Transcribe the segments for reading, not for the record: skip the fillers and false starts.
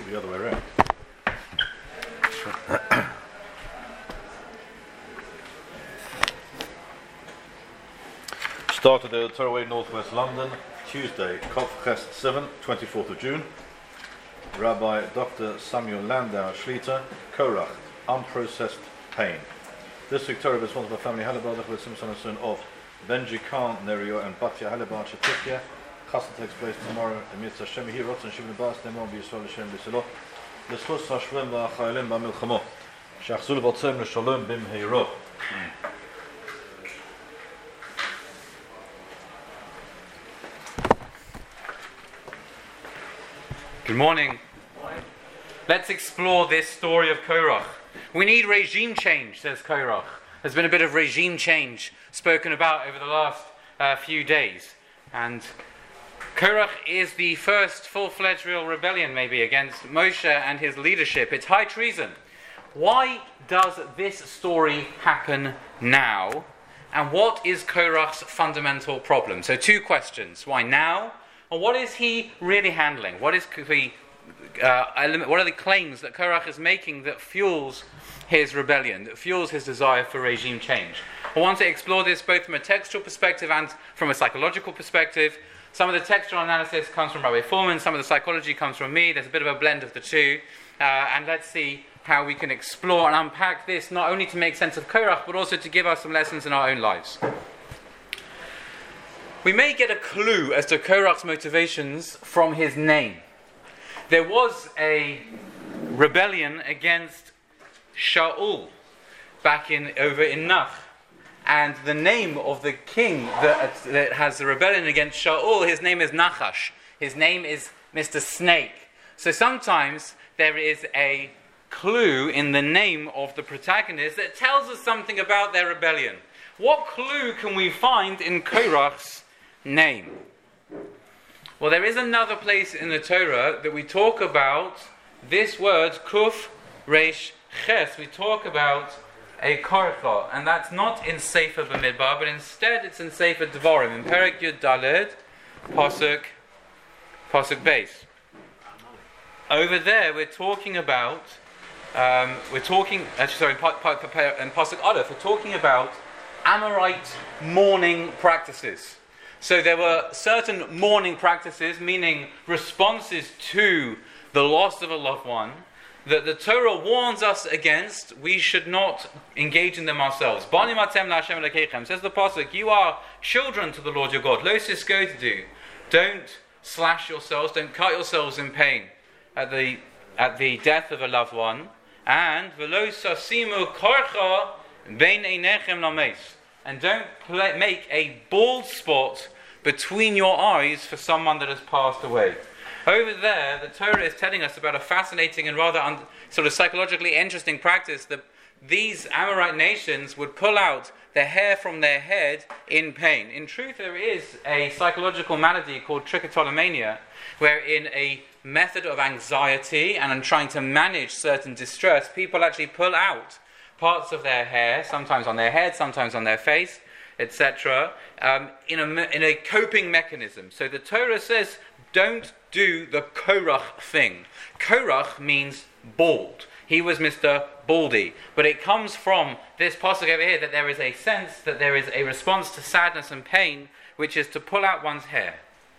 the other way around. Started at Torroway, Northwest London, Tuesday, Kov Chest 7, 24th of June. Rabbi Dr. Samuel Landau Schlitter, Korach, unprocessed pain. This week Torah is one of the family Halabadach with Simson and son of Benji Khan, Nerio, and Batya Halabar Shatikya. Chassan takes place tomorrow in Mitzvah Shem Hirot and Shivin Bas, Nemon B'Yisrael Hashem B'Silo. L'schus HaShvim V'Chayalim B'Milchamo. Shachzul V'Otzem L'Shalom B'Mheiro. Good morning. Let's explore this story of Korach. We need regime change, says Korach. There's been a bit of regime change spoken about over the last few days. And Korach is the first full-fledged real rebellion, maybe, against Moshe and his leadership. It's high treason. Why does this story happen now? And what is Korach's fundamental problem? So 2 questions. Why now? And what is he really handling? What are the claims that Korach is making that fuels his rebellion, that fuels his desire for regime change? I want to explore this both from a textual perspective and from a psychological perspective. Some of the textual analysis comes from Rabbi Foreman, some of the psychology comes from me. There's a bit of a blend of the two. And let's see how we can explore and unpack this, not only to make sense of Korach, but also to give us some lessons in our own lives. We may get a clue as to Korach's motivations from his name. There was a rebellion against Shaul back over in Nach. And the name of the king that has the rebellion against Shaul, his name is Nachash. His name is Mr. Snake. So sometimes there is a clue in the name of the protagonist that tells us something about their rebellion. What clue can we find in Korach's name? Well, there is another place in the Torah that we talk about this word, Kuf Reish Ches. We talk about a korcha, and that's not in Sefer B'Midbar, but instead it's in Sefer Devarim, in Perek Yud Daled, Pasuk Beis. Over there, we're talking about, in Pasuk Aleph, we're talking about Amorite mourning practices. So there were certain mourning practices, meaning responses to the loss of a loved one, that the Torah warns us against. We should not engage in them ourselves. Says the Pasuk, you are children to the Lord your God. Lo siskodu. Don't slash yourselves, don't cut yourselves in pain at the death of a loved one. And velo sasimu korcha bein einechem lameis. And don't make a bald spot between your eyes for someone that has passed away. Over there, the Torah is telling us about a fascinating and rather sort of psychologically interesting practice that these Amorite nations would pull out the hair from their head in pain. In truth, there is a psychological malady called trichotillomania, where in a method of anxiety and in trying to manage certain distress, people actually pull out parts of their hair, sometimes on their head, sometimes on their face, etc., in a coping mechanism. So the Torah says, don't do the Korach thing. Korach means bald. He was Mr. Baldy. But it comes from this pasuk over here that there is a sense that there is a response to sadness and pain, which is to pull out one's hair.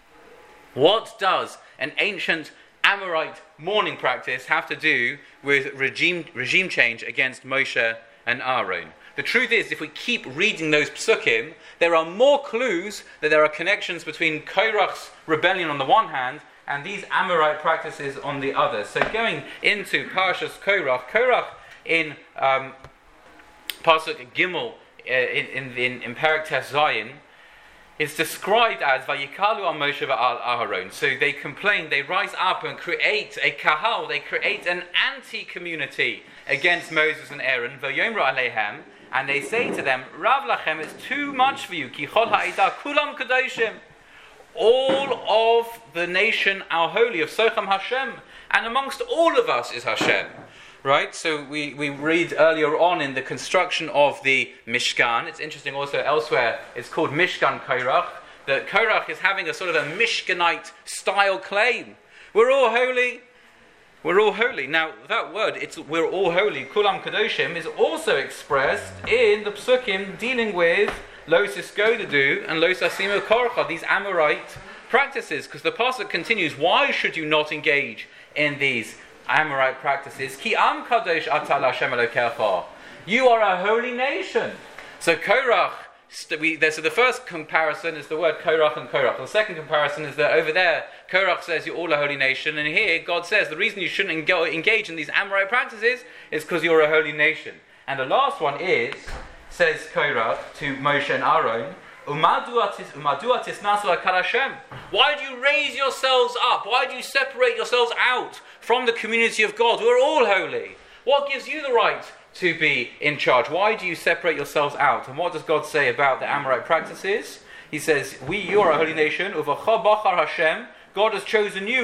What does an ancient Amorite mourning practice have to do with regime change against Moshe and Aaron? The truth is, if we keep reading those psukim, there are more clues that there are connections between Korach's rebellion on the one hand and these Amorite practices on the other. So going into Parashas Korach in Pasuk Gimel in Perek Tes Zayin, it's described as Vayikalu al Moshe v'al Aharon. So they complain, they rise up and create a kahal, they create an anti-community against Moses and Aaron, V'yomru aleihem, and they say to them, Rav lachem, it's too much for you, ki chol ha'ida kulam kadoshim. All of the nation are holy, of Sochem Hashem, and amongst all of us is Hashem. Right? So we read earlier on in the construction of the Mishkan. It's interesting also elsewhere, it's called Mishkan Korach, that Korach is having a sort of a Mishkanite style claim. We're all holy. We're all holy. Now, that word, we're all holy, kulam kadoshim, is also expressed in the psukim dealing with lo sisgodadu and lo sasimu korcha, these Amorite practices. Because the pasuk continues, why should you not engage in these Amorite practices? Ki am kadosh ata l'Hashem Elokecha. You are a holy nation. So Korach, so the first comparison is the word Korach and Korach. The second comparison is that over there, Korach says you're all a holy nation, and here God says the reason you shouldn't engage in these Amorite practices is because you're a holy nation. And the last one says Korach to Moshe and Aaron, why do you raise yourselves up? Why do you separate yourselves out from the community of God? We're all holy. What gives you the right to be in charge? Why do you separate yourselves out? And what does God say about the Amorite practices? He says, you are a holy nation. God has chosen you.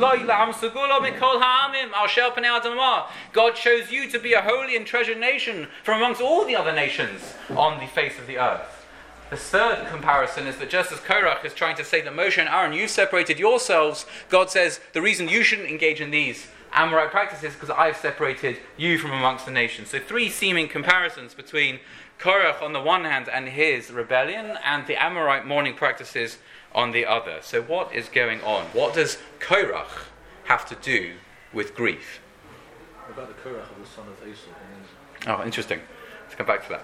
God chose you to be a holy and treasured nation from amongst all the other nations on the face of the earth. The third comparison is that just as Korach is trying to say that Moshe and Aaron, you separated yourselves, God says the reason you shouldn't engage in these Amorite practices because I've separated you from amongst the nations. So three seeming comparisons between Korach on the one hand and his rebellion and the Amorite mourning practices on the other. So what is going on? What does Korach have to do with grief? What about the Korach of the son of Esau? Oh, interesting. Let's come back to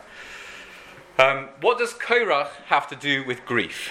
that. What does Korach have to do with grief?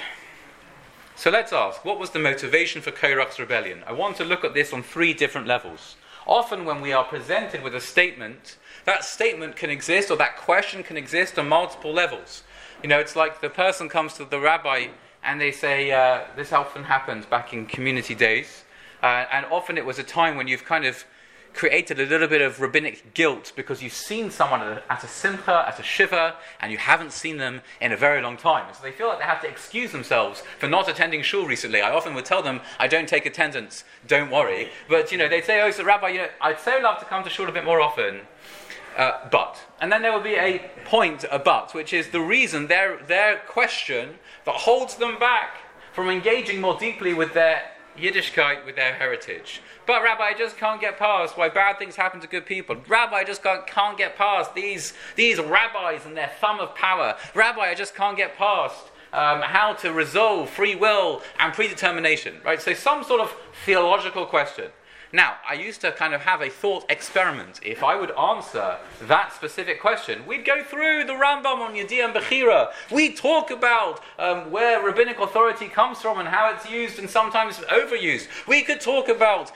So let's ask, what was the motivation for Korach's rebellion? I want to look at this on three different levels. Often when we are presented with a statement, that statement can exist, or that question can exist on multiple levels. You know, it's like the person comes to the rabbi and they say, this often happens back in community days, and often it was a time when you've kind of created a little bit of rabbinic guilt because you've seen someone at a simcha, at a shiva, and you haven't seen them in a very long time. So they feel like they have to excuse themselves for not attending shul recently. I often would tell them, I don't take attendance, don't worry. But, they'd say, oh, so Rabbi, I'd so love to come to shul a bit more often. But. And then there will be a point, a but, which is the reason, their question that holds them back from engaging more deeply with their Yiddishkeit, with their heritage. But Rabbi, I just can't get past why bad things happen to good people. Rabbi, I just can't get past these rabbis and their thumb of power. Rabbi, I just can't get past how to resolve free will and predetermination. Right? So some sort of theological question. Now, I used to kind of have a thought experiment. If I would answer that specific question, we'd go through the Rambam on Yediyah and Bechira. We'd talk about where rabbinic authority comes from and how it's used and sometimes overused. We could talk about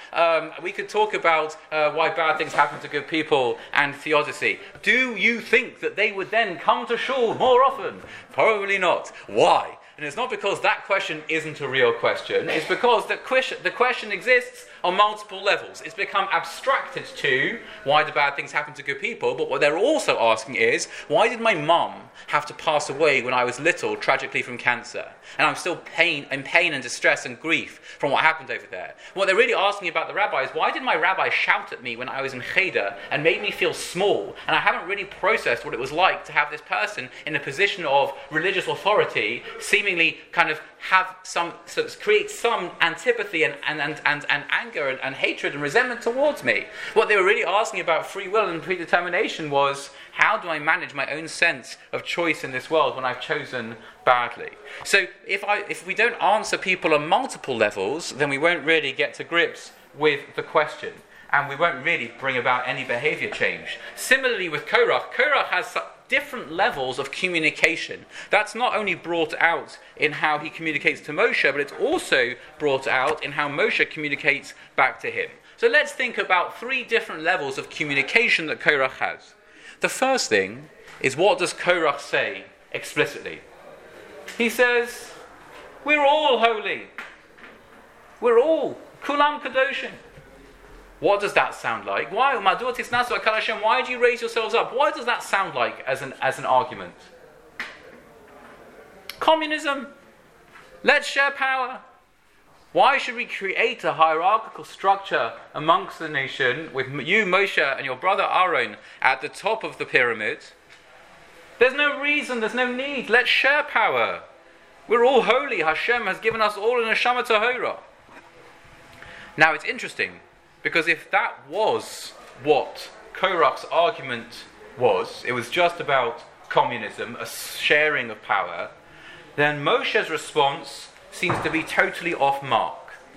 why bad things happen to good people and theodicy. Do you think that they would then come to shul more often? Probably not. Why? And it's not because that question isn't a real question. It's because the question exists on multiple levels. It's become abstracted to why do bad things happen to good people, but what they're also asking is, why did my mum have to pass away when I was little, tragically from cancer? And I'm still in pain and distress and grief from what happened over there. What they're really asking about the rabbi is, why did my rabbi shout at me when I was in Cheder and made me feel small? And I haven't really processed what it was like to have this person in a position of religious authority seemingly kind of create some antipathy and anger and hatred and resentment towards me. What they were really asking about free will and predetermination was, how do I manage my own sense of choice in this world when I've chosen badly? So if we don't answer people on multiple levels, then we won't really get to grips with the question, and we won't really bring about any behavior change. Similarly with Korach has different levels of communication. That's not only brought out in how he communicates to Moshe, but it's also brought out in how Moshe communicates back to him. So let's think about three different levels of communication that Korach has. The first thing is, what does Korach say explicitly? He says, we're all holy. We're all Kulam Kadoshim. What does that sound like? Why do you raise yourselves up? Why does that sound like as an argument? Communism. Let's share power. Why should we create a hierarchical structure amongst the nation with you, Moshe, and your brother Aaron at the top of the pyramid? There's no reason, there's no need. Let's share power. We're all holy. Hashem has given us all an neshama tahora. Now it's interesting. Because if that was what Korach's argument was, it was just about communism, a sharing of power, then Moshe's response seems to be totally off mark.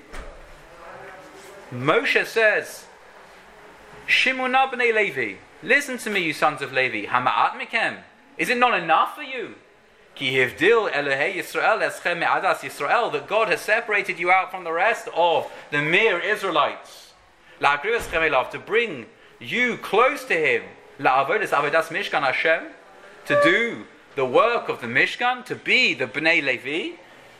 Moshe says, Shimona b'nei Levi, listen to me, you sons of Levi, Hama'at mikem, is it not enough for you? Ki hivdil Elohei Yisrael eschem me'adas Yisrael, that God has separated you out from the rest of the mere Israelites. La'agriv eschem elav, to bring you close to Him. La'avodas avodas Mishkan Hashem, to do the work of the Mishkan, to be the Bnei Levi.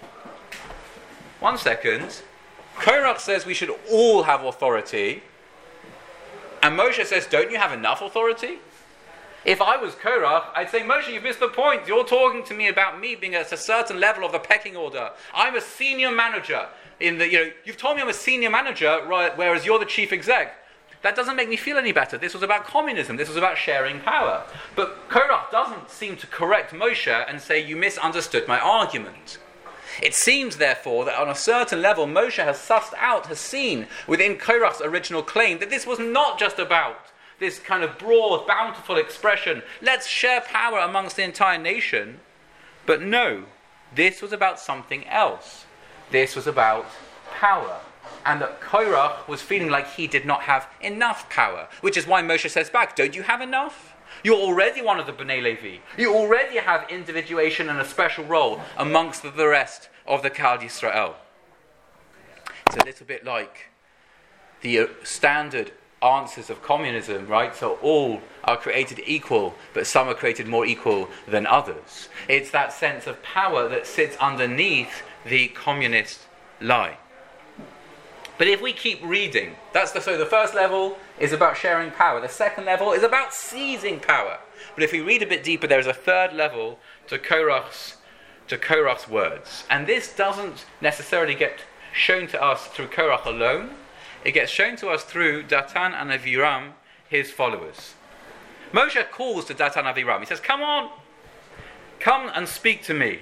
1 second. Korach says we should all have authority. And Moshe says, don't you have enough authority? If I was Korach, I'd say, Moshe, you've missed the point. You're talking to me about me being at a certain level of the pecking order. I'm a senior manager. You've told me I'm a senior manager, right, whereas you're the chief exec. That doesn't make me feel any better. This was about communism. This was about sharing power. But Korach doesn't seem to correct Moshe and say, you misunderstood my argument. It seems, therefore, that on a certain level, Moshe has sussed out, has seen within Korach's original claim that this was not just about this kind of broad, bountiful expression, let's share power amongst the entire nation. But no, this was about something else. This was about power. And that Korach was feeling like he did not have enough power, which is why Moshe says back, don't you have enough? You're already one of the Bnei Levi. You already have individuation and a special role amongst the rest of the Kal Yisrael. It's a little bit like the standard answers of communism, right? So all are created equal, but some are created more equal than others. It's that sense of power that sits underneath the communist lie. But if we keep reading, so the first level is about sharing power. The second level is about seizing power. But if we read a bit deeper, there is a third level to Korach's words. And this doesn't necessarily get shown to us through Korach alone. It gets shown to us through Datan and Aviram, his followers. Moshe calls to Datan and Aviram. He says, come on, come and speak to me.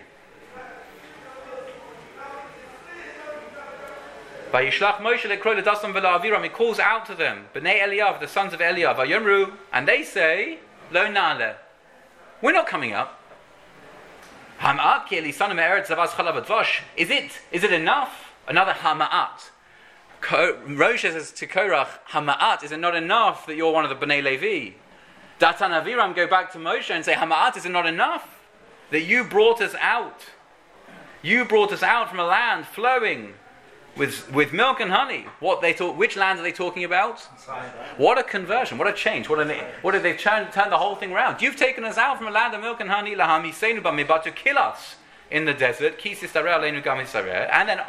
Vayishlach Moshe lekro ledasan v'la'aviram. He calls out to them, Bnei Eliav, the sons of Eliav, Vayomru, and they say, Lo na'aleh, we're not coming up. Hama'at ki elisanu me'eretz zavas chalav v'dvash. Is it enough? Another hama'at. Moshe says to Korach, Hama'at, is it not enough that you're one of the Bnei Levi? Datan and Aviram go back to Moshe and say, Hama'at, is it not enough that you brought us out? You brought us out from a land flowing with milk and honey. Which land are they talking about? What a conversion, what a change, they've turned the whole thing around. You've taken us out from a land of milk and honey, to kill us in the desert, and then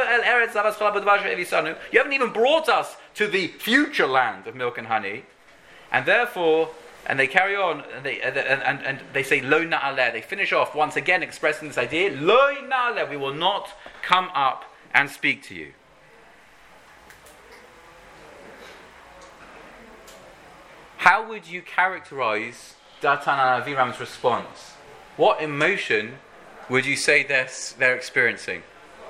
you haven't even brought us to the future land of milk and honey. And therefore, and they carry on, and they say, Lo na'aleh. They finish off once again expressing this idea, Lo na'aleh, we will not come up and speak to you. How would you characterize Datan and Aviram's response? What emotion would you say they're experiencing?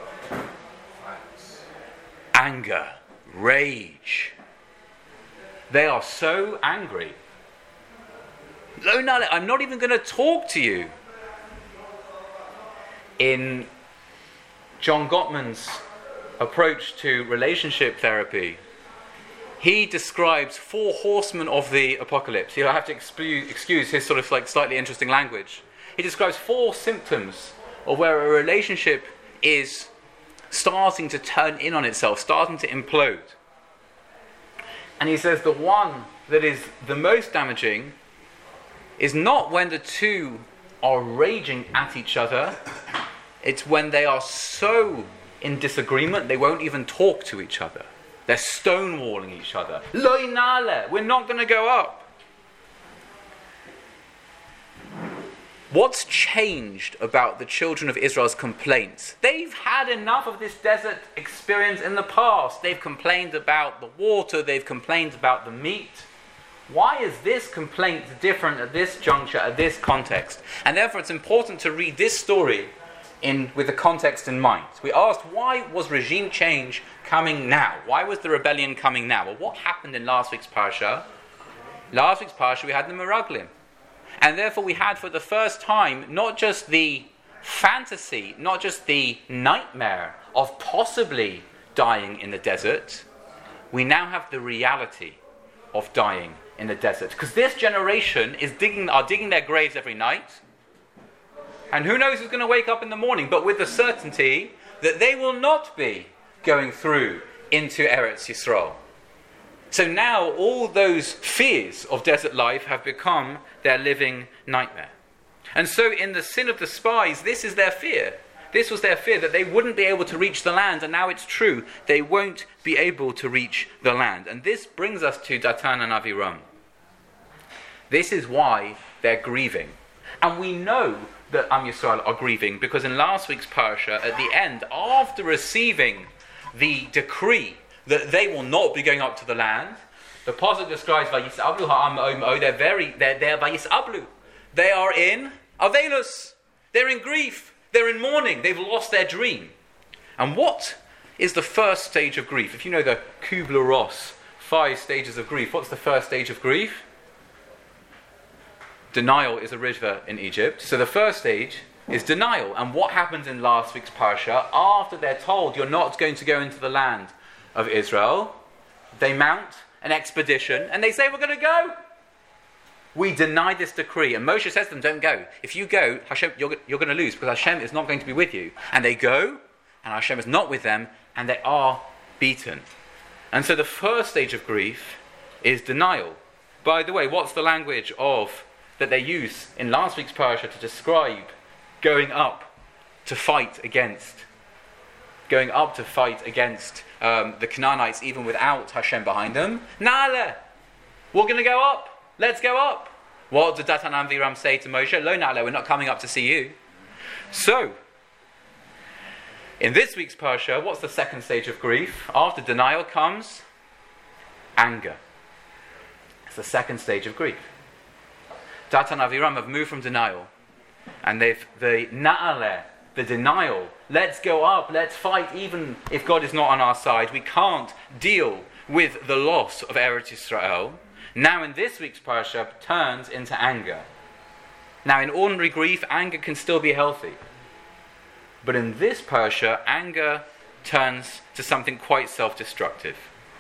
Anger, rage. They are so angry. Lo na'aleh, I'm not even going to talk to you. In John Gottman's approach to relationship therapy, he describes 4 horsemen of the apocalypse. You'll have to excuse his sort of like slightly interesting language. He describes 4 symptoms of where a relationship is starting to turn in on itself, starting to implode. And he says the one that is the most damaging is not when the two are raging at each other. It's when they are so in disagreement they won't even talk to each other. They're stonewalling each other. Lo na'aleh, we're not going to go up. What's changed about the children of Israel's complaints? They've had enough of this desert experience in the past. They've complained about the water, they've complained about the meat. Why is this complaint different at this juncture, at this context? And therefore it's important to read this story with the context in mind. We asked, why was regime change coming now? Why was the rebellion coming now? Well, what happened in last week's parsha? Last week's parsha, we had the Meraglim. And therefore we had for the first time not just the fantasy, not just the nightmare of possibly dying in the desert, we now have the reality of dying in the desert. Because this generation are digging their graves every night, and who knows who's going to wake up in the morning, but with the certainty that they will not be going through into Eretz Yisrael. So now all those fears of desert life have become their living nightmare. And so in the sin of the spies, this is their fear. This was their fear, that they wouldn't be able to reach the land, and now it's true, they won't be able to reach the land. And this brings us to Datan and Aviram. This is why they're grieving. And we know that Am Yisrael are grieving, because in last week's parsha, at the end, after receiving the decree that they will not be going up to the land, the pasuk describes Vayisablu ha'am ma'od. They're Vayisablu. They are in Avelus. They're in grief. They're in mourning. They've lost their dream. And what is the first stage of grief? If you know the Kubler-Ross 5 stages of grief, what's the first stage of grief? Denial is a river in Egypt. So the first stage is denial. And what happens in last week's parsha? After they're told you're not going to go into the land of Israel, they mount an expedition and they say, we're going to go. We deny this decree. And Moshe says to them, don't go. If you go, Hashem, you're going to lose, because Hashem is not going to be with you. And they go, and Hashem is not with them, and they are beaten. And so the first stage of grief is denial. By the way, what's the language that they use in last week's parasha to describe going up to fight against the Canaanites, even without Hashem behind them? Na'aleh, we're going to go up. Let's go up. What did Datan and Aviram say to Moshe? Lo na'aleh, we're not coming up to see you. So, in this week's parsha, what's the second stage of grief? After denial comes anger. It's the second stage of grief. Datan and Aviram have moved from denial, and the na'aleh, the denial, let's go up, let's fight, even if God is not on our side. We can't deal with the loss of Eretz Yisrael. Now in this week's parsha turns into anger. Now in ordinary grief, anger can still be healthy. But in this parsha, anger turns to something quite self-destructive.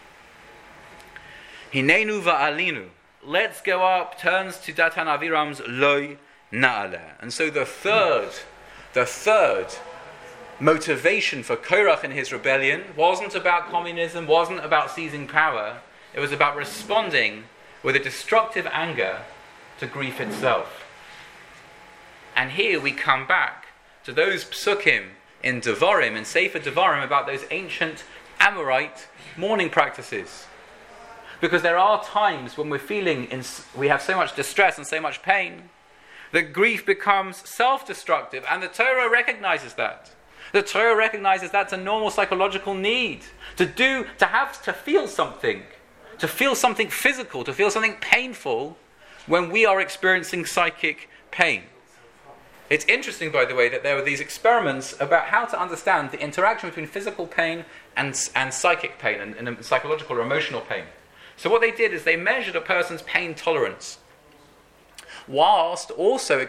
Hinenu va'alinu, let's go up, turns to Datan Aviram's loy na'aleh. And so the third motivation for Korach in his rebellion wasn't about communism, wasn't about seizing power. It was about responding with a destructive anger to grief itself. And here we come back to those psukim in Devarim, in Sefer Devarim, about those ancient Amorite mourning practices. Because there are times when we have so much distress and so much pain that grief becomes self-destructive, and the Torah recognizes that. The Torah recognizes that's a normal psychological need to feel something physical, to feel something painful when we are experiencing psychic pain. It's interesting, by the way, that there were these experiments about how to understand the interaction between physical pain and psychic pain, and psychological or emotional pain. So what they did is they measured a person's pain tolerance, whilst also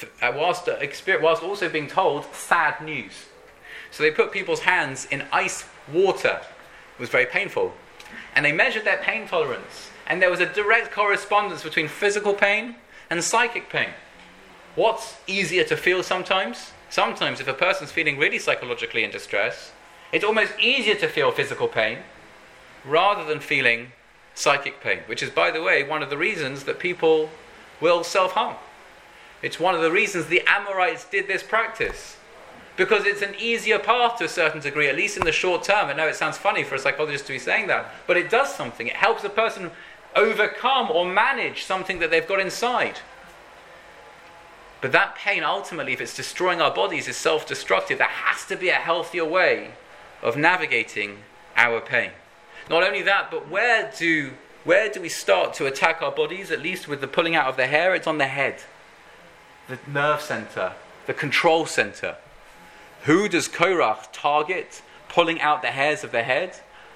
being told sad news. So they put people's hands in ice water. It was very painful. And they measured their pain tolerance. And there was a direct correspondence between physical pain and psychic pain. What's easier to feel sometimes? Sometimes if a person's feeling really psychologically in distress, it's almost easier to feel physical pain rather than feeling psychic pain, which is, by the way, one of the reasons that people will self-harm. It's one of the reasons the Amorites did this practice, because it's an easier path to a certain degree, at least in the short term. I know it sounds funny for a psychologist to be saying that, but it does something. It helps a person overcome or manage something that they've got inside. But that pain, ultimately, if it's destroying our bodies, is self-destructive. There has to be a healthier way of navigating our pain. Not only that, but where do we start to attack our bodies? At least with the pulling out of the hair, it's on the head, the nerve center, the control center. Who does Korach target, pulling out the hairs of the head?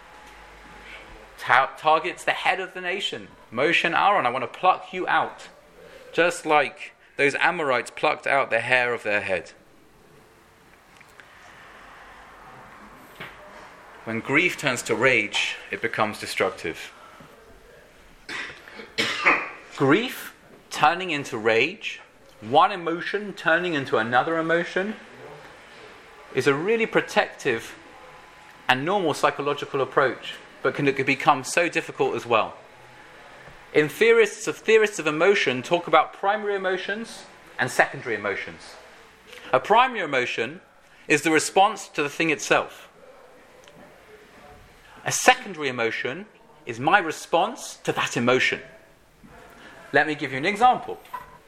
Targets the head of the nation. Moshe and Aaron, I want to pluck you out. Just like those Amorites plucked out the hair of their head. When grief turns to rage, it becomes destructive. Grief turning into rage, one emotion turning into another emotion, is a really protective and normal psychological approach, but can become so difficult as well. In theorists of emotion talk about primary emotions and secondary emotions. A primary emotion is the response to the thing itself. A secondary emotion is my response to that emotion. Let me give you an example.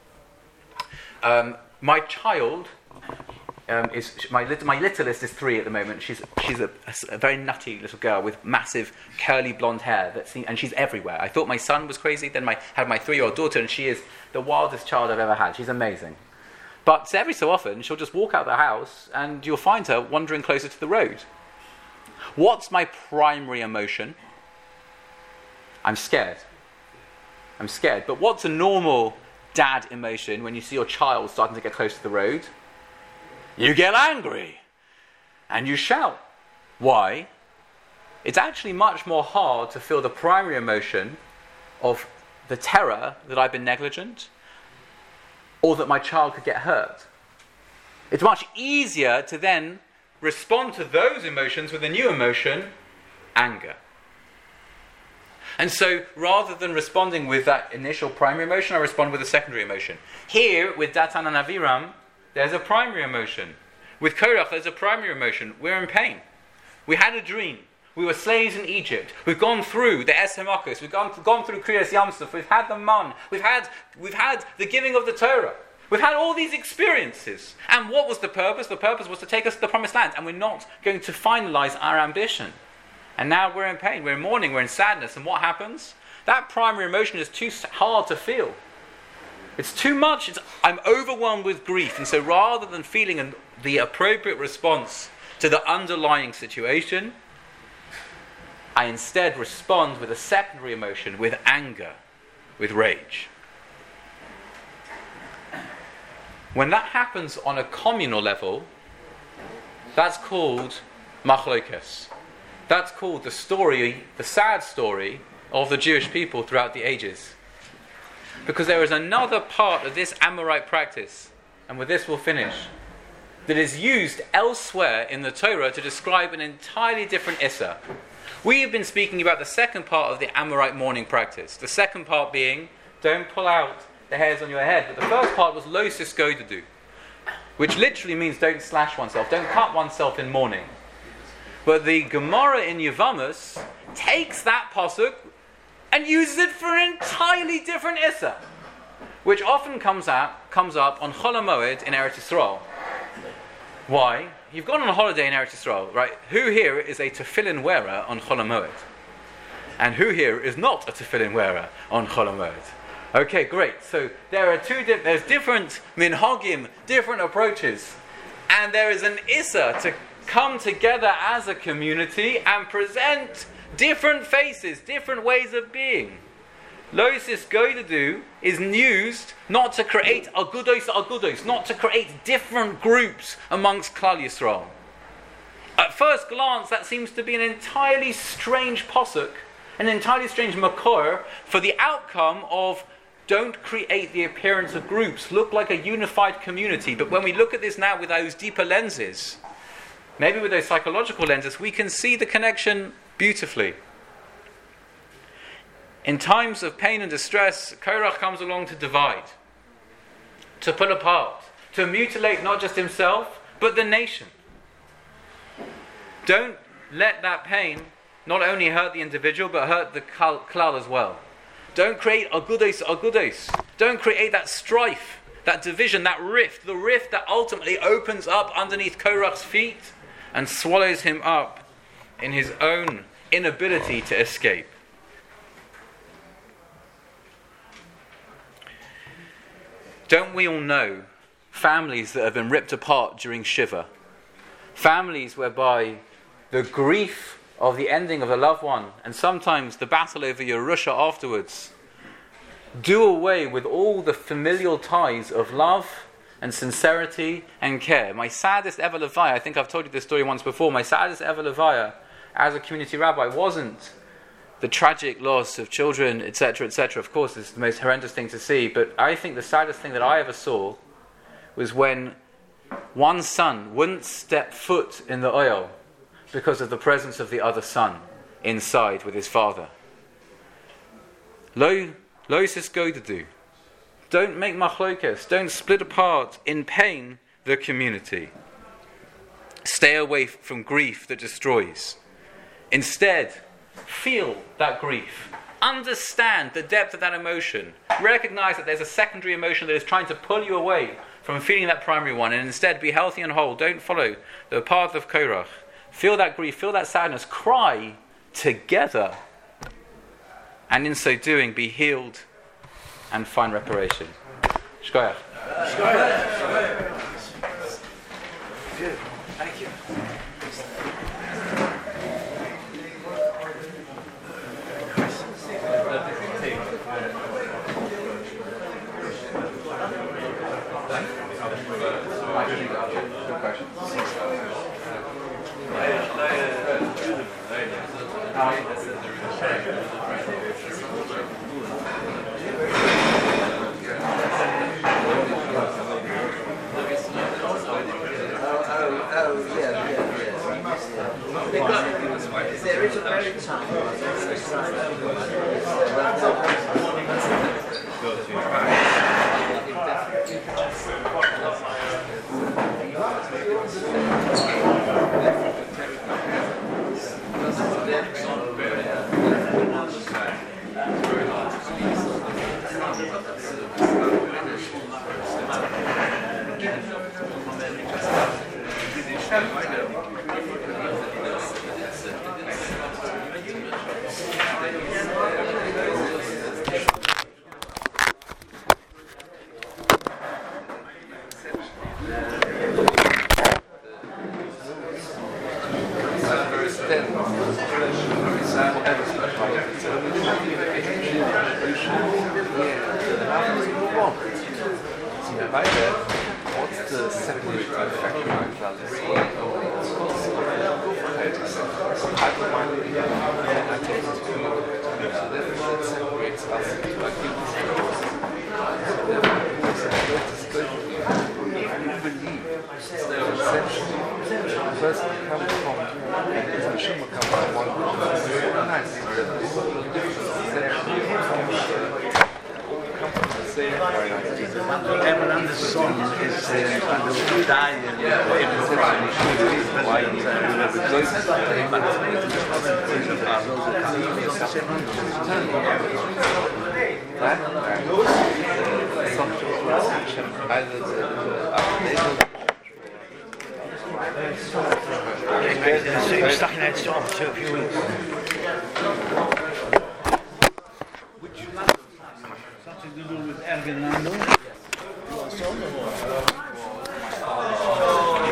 My child my littlest is 3 at the moment. She's a very nutty little girl with massive curly blonde hair and she's everywhere. I thought my son was crazy. Then had my 3-year-old daughter, and she is the wildest child I've ever had. She's amazing. But every so often she'll just walk out the house and you'll find her wandering closer to the road. What's my primary emotion? I'm scared. But what's a normal dad emotion when you see your child starting to get close to the road? You get angry and you shout. Why? It's actually much more hard to feel the primary emotion of the terror that I've been negligent or that my child could get hurt. It's much easier to then respond to those emotions with a new emotion, anger. And so rather than responding with that initial primary emotion, I respond with a secondary emotion. Here with Datan and Aviram, there's a primary emotion. With Korach, there's a primary emotion. We're in pain. We had a dream. We were slaves in Egypt. We've gone through the Es Hamakos. We've gone through Kriyas Yamsuf. We've had the Man. We've had the giving of the Torah. We've had all these experiences. And what was the purpose? The purpose was to take us to the promised land. And we're not going to finalize our ambition. And now we're in pain. We're in mourning. We're in sadness. And what happens? That primary emotion is too hard to feel. It's too much. I'm overwhelmed with grief. And so rather than feeling the appropriate response to the underlying situation, I instead respond with a secondary emotion, with anger, with rage. When that happens on a communal level, that's called machlokes. That's called the story, the sad story of the Jewish people throughout the ages. Because there is another part of this Amorite practice, and with this we'll finish, that is used elsewhere in the Torah to describe an entirely different Issa. We have been speaking about the second part of the Amorite mourning practice. The second part being, don't pull out the hairs on your head. But the first part was lo sisgodadu, which literally means don't slash oneself, don't cut oneself in mourning. But the Gemara in Yevamos takes that pasuk and uses it for an entirely different Issa, which often comes up on Chol HaMoed in Eretz Yisrael. Why? You've gone on a holiday in Eretz Yisrael, right? Who here is a tefillin wearer on Chol HaMoed? And who here is not a tefillin wearer on Chol HaMoed? Okay, great. So there are there's different minhagim, different approaches. And there is an Issa to come together as a community and present different faces, different ways of being. Lo sisgodadu is used not to create agudos, not to create different groups amongst Klal Yisrael. At first glance, that seems to be an entirely strange pasuk, an entirely strange makor for the outcome of don't create the appearance of groups, look like a unified community. But when we look at this now with those deeper lenses, maybe with those psychological lenses, we can see the connection beautifully. In times of pain and distress, Korach comes along to divide, to pull apart, to mutilate not just himself, but the nation. Don't let that pain not only hurt the individual, but hurt the klal as well. Don't create agudos. Don't create that strife, that division, that rift, the rift that ultimately opens up underneath Korach's feet and swallows him up in his own inability to escape. Don't we all know families that have been ripped apart during Shiva? Families whereby the grief of the ending of a loved one, and sometimes the battle over Yerusha afterwards, do away with all the familial ties of love and sincerity and care. My saddest ever levaya, I think I've told you this story once before, my saddest ever levaya as a community rabbi wasn't the tragic loss of children, etc., etc. Of course, it's the most horrendous thing to see, but I think the saddest thing that I ever saw was when one son wouldn't step foot in the oil because of the presence of the other son inside with his father. Lo sisgodadu. Don't make machlokes. Don't split apart in pain the community. Stay away from grief that destroys. Instead, feel that grief. Understand the depth of that emotion. Recognize that there's a secondary emotion that is trying to pull you away from feeling that primary one, and instead be healthy and whole. Don't follow the path of Korach. Feel that grief, feel that sadness, cry together, and in so doing be healed and find reparation. Shkoyach. Good. Thank you. There is a very time. What's the secondary factor First comes from the Shema comes from one nice. Everyone's song is dying I'm stuck in that song for a few weeks. Something to do with Ergen Lando? You want a song or what?